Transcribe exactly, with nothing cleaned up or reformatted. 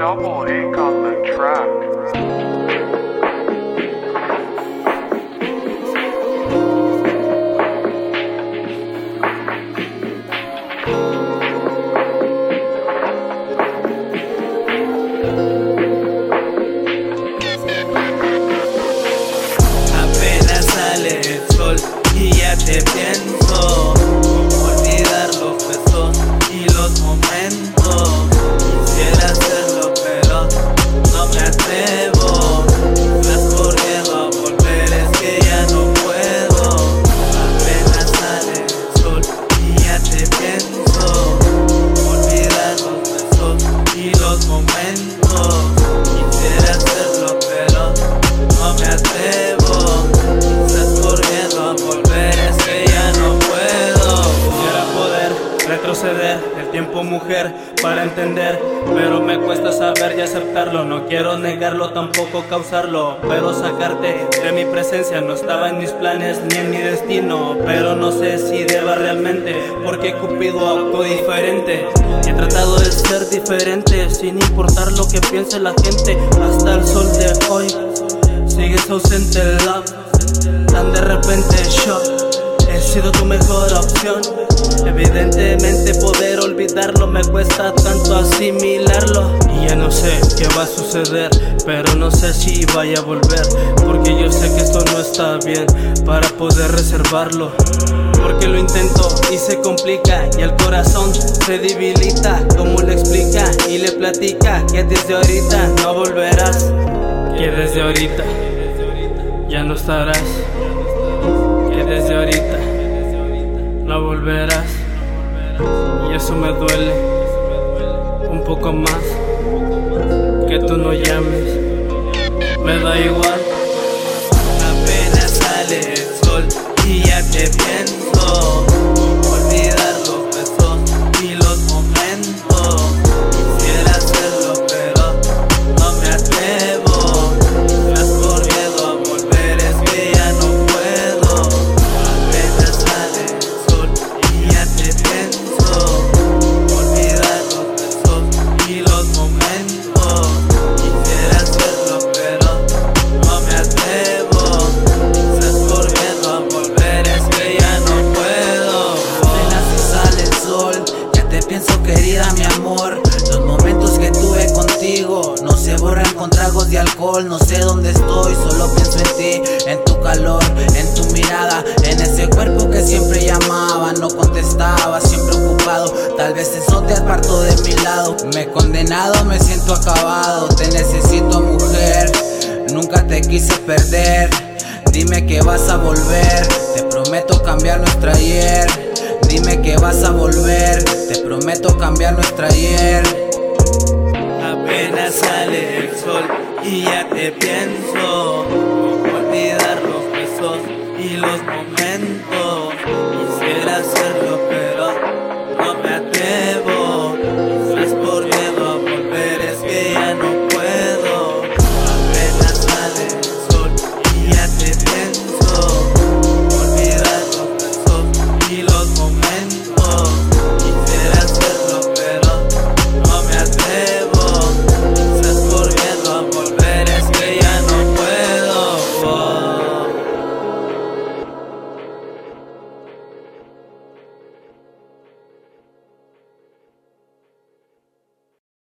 Double ink on the track. Apenas sale el sol y ya te pienso. Olvidar los besos y los momentos. Quisiera hacerlo pero no me atrevo. Estás corriendo a volver, es que ya no puedo. Apenas sale el sol y ya te pienso. Olvidar los besos y los momentos. Quisiera hacerlo pero no me atrevo. Estás corriendo a volver, es que ya no puedo. Quisiera poder retroceder el tiempo, mujer, para entender, pero me cuesta saber y aceptarlo. No quiero negarlo, tampoco causarlo, pero sacarte de mi presencia no estaba en mis planes ni en mi destino. Pero no sé si deba realmente, porque Cupido actuó diferente. Y he tratado de ser diferente, sin importar lo que piense la gente. Hasta el sol de hoy sigues ausente, love. Tan de repente yo he sido tu mejor opción. Evidentemente poder olvidarlo me cuesta tanto asimilarlo. Y ya no sé qué va a suceder, pero no sé si vaya a volver, porque yo sé que esto no está bien para poder reservarlo. Porque lo intento y se complica, y el corazón se debilita. Como le explica y le platica que desde ahorita no volverás, que desde ahorita ya no estarás, que desde ahorita no volverás. Y eso me duele un poco más, que tú no llames, me da igual. Apenas sale el sol y ya te pienso. Olvidar los besos y los momentos. Quisiera hacerlo pero no me atrevo. Estás corriendo a volver, es que ya no puedo. Apenas sale el sol y ya te pienso. Olvidar los besos y los momentos. Quisiera hacerlo pero no me atrevo. Estás corriendo a volver, es que ya no puedo. Apenas si sale el sol, ya te pienso, querida, mi amor. Los momentos que tuve contigo no se borran con tragos de alcohol. No sé dónde estoy, solo pienso en ti, en tu calor, en tu mirada, en ese cuerpo que siempre llamaba, no contestaba, siempre ocupado. Tal vez eso te apartó de mi lado. Me he condenado, me siento acabado. Te necesito, mujer, nunca te quise perder. Dime que vas a volver, te prometo cambiar nuestra ayer. Dime que vas a volver, te prometo cambiar nuestra ayer. Apenas sale el sol y ya te pienso.